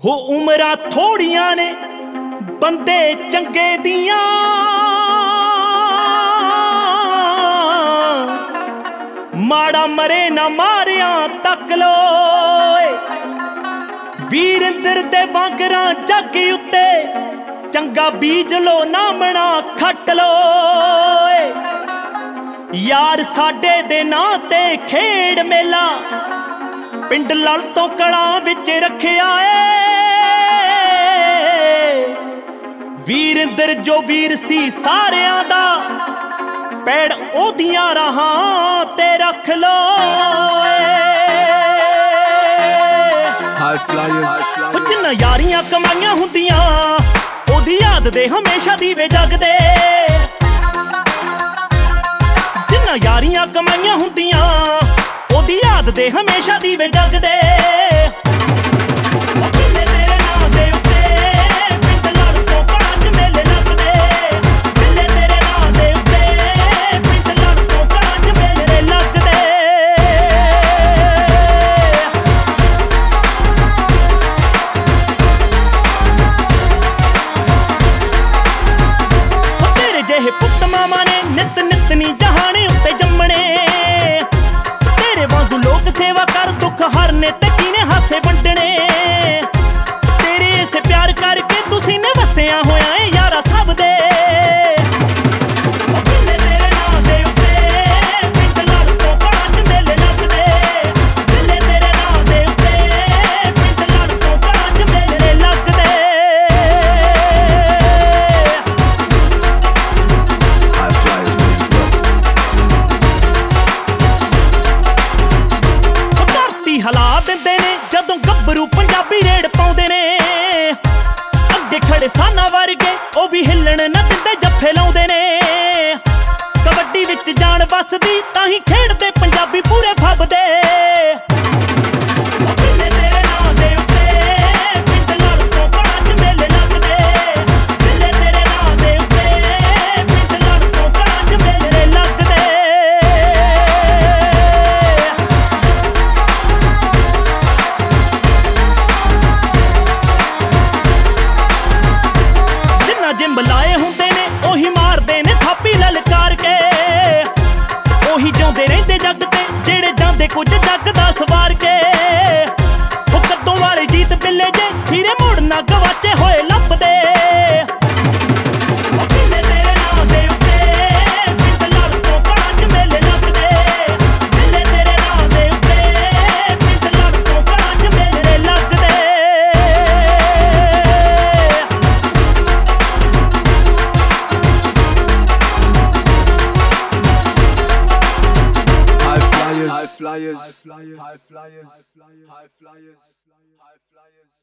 ਹੋ ਉਮਰਾਂ ਥੋੜੀਆਂ ਨੇ ਬੰਦੇ ਚੰਗੇ ਦੀਆਂ, ਮਾੜਾ ਮਰੇ ਨਾ ਮਾਰਿਆਂ ਤੱਕ ਲੋ। ਵੀਰਿੰਦਰ ਦੇ ਵਾਂਗਰਾਂ ਜੱਗ ਉੱਤੇ ਚੰਗਾ ਬੀਜ ਲੋ ਨਾ ਮਣਾ ਖੱਟ ਲੋ। ਯਾਰ ਸਾਡੇ ਦੇ ਨਾਂ ਤੇ ਖੇਡ ਮੇਲਾ ਪਿੰਡ ਲੜ ਤੋਂ ਕਲਾਂ ਵਿੱਚ ਰੱਖਿਆ ਏ। ਵੀਰਿੰਦਰ ਜੋ ਵੀਰ ਸੀ ਸਾਰਿਆਂ ਦਾ, ਪੈੜ ਉਹਦੀਆਂ ਰਾਹਾਂ ਤੇ ਰੱਖ ਲੋ। ਜਿੰਨਾ ਯਾਰੀਆਂ ਕਮਾਈਆਂ ਹੁੰਦੀਆਂ ਉਹਦੀ ਯਾਦ ਦੇ ਹਮੇਸ਼ਾ ਦੀਵੇ ਜਗਦੇ। ਜਿੰਨਾ ਯਾਰੀਆਂ ਕਮਾਈਆਂ ਹੁੰਦੀਆਂ ਉਹਦੀ ਯਾਦ ਦੇ ਹਮੇਸ਼ਾ ਦੀਵੇ ਜਗਦੇ। ਪੁੱਤ ਮਾਮਾ ਨੇ ਨਿਤ ਨਿਤ ਨੀ ਜਹਾਨੇ ਉੱਤੇ ਜੰਮਣੇ। ਤੇਰੇ ਵਾਂਗੂ ਲੋਕ ਸੇਵਾ ਕਰ ਦੁੱਖ ਹਰਨੇ ਤੇ ਕੀਨੇ ਹਾਸੇ ਵੰਡਣੇ। ਤੇਰੇ ਇਸੇ ਪਿਆਰ ਕਰਕੇ ਤੁਸੀਂ ਨੇ ਵਸਿਆ ਹੋਇਆ ਏ ਯਾਰਾ ਸਭ ਦੇ। ਹਲਾ ਦਿੰਦੇ ਨੇ ਜਦੋਂ ਗੱਭਰੂ ਪੰਜਾਬੀ ਰੇਡ ਪਾਉਂਦੇ ਨੇ। ਅੱਗੇ ਖੜੇ ਸਾਨਾ ਵਰਗੇ ਉਹ ਵੀ ਹਿੱਲਣ ਨਾ ਦਿੰਦੇ ਜੱਫੇ ਲਾਉਂਦੇ ਨੇ। ਕਬੱਡੀ ਵਿੱਚ ਜਾਨ ਵੱਸਦੀ ਤਾਂ ਹੀ ਖੇਡਦੇ ਪੰਜਾਬੀ ਪੂਰੇ ਫੱਬਦੇ। ਜਿੰਮ ਲਾਏ ਹੁੰਦੇ ਨੇ ਉਹੀ ਮਾਰਦੇ ਨੇ ਥਾਪੀ ਲਲਕਾਰ ਕੇ। ਉਹੀ ਜਿਉਂਦੇ ਰਹਿੰਦੇ ਜੱਗ ਤੇ ਜਿਹੜੇ ਜਾਂਦੇ ਕੁਝ ਜੱਗ ਦਾ ਸਵਾਰ ਕੇ। ਉਹ ਕੱਦੋਂ ਵਾਲੇ ਜੀਤ ਬਿੱਲੇ ਜੇ ਹੀਰੇ ਮੋੜ ਨਾ ਗਵਾਚੇ ਹੋਏ ਲੱਭਦੇ। High flyers, high flyers, high flyers, high flyers, high flyers, high flyers.